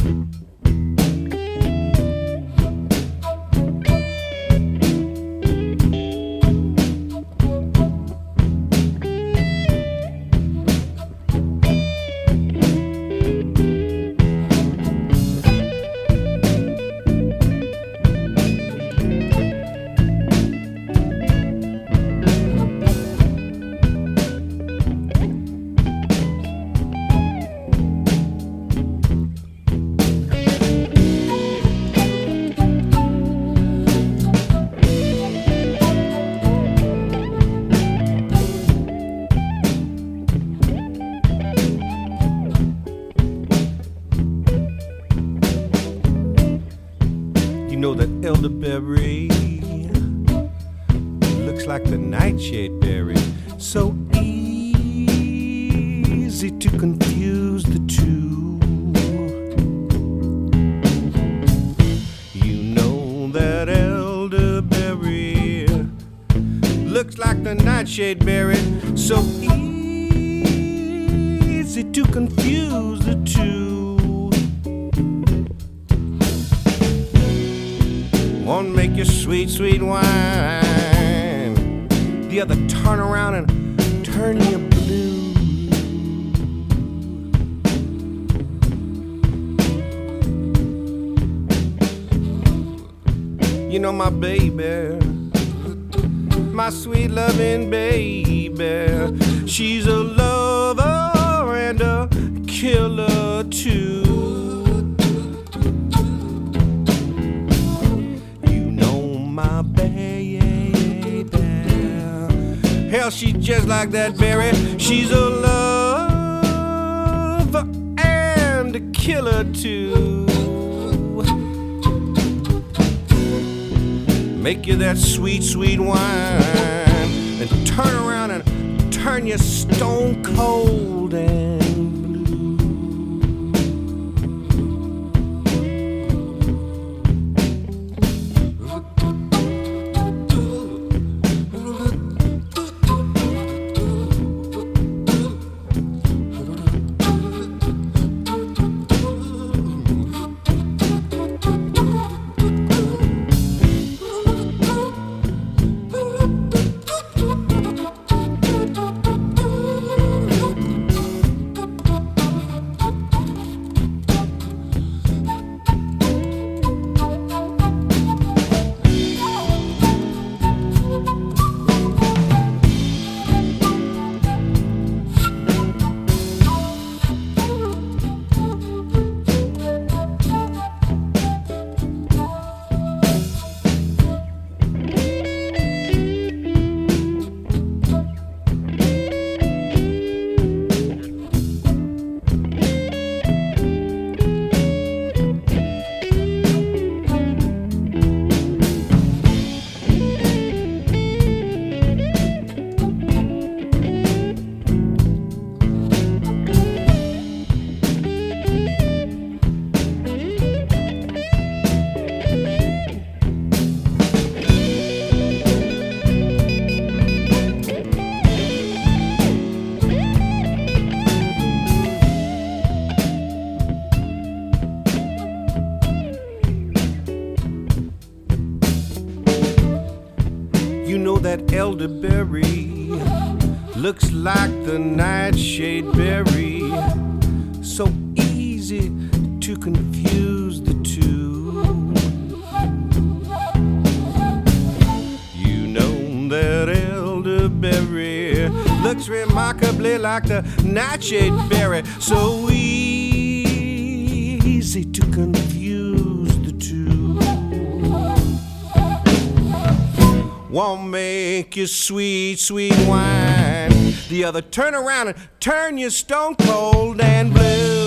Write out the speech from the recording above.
You know that elderberry looks like the nightshade berry. So easy to confuse the two. You know that elderberry looks like the nightshade berry. So easy to confuse the two. One make you sweet, sweet wine. The other turn around and turn you blue. You know my baby, my sweet loving baby, she's a lover and a killer too. My baby, hell, she's just like that berry. She's a lover and a killer too. Make you that sweet, sweet wine and turn around and turn you stone cold and that elderberry looks like the nightshade berry. So easy to confuse the two. You know that elderberry looks remarkably like the nightshade berry. So easy to confuse the two. One make you sweet, sweet wine. The other turn around and turn you stone cold and blue.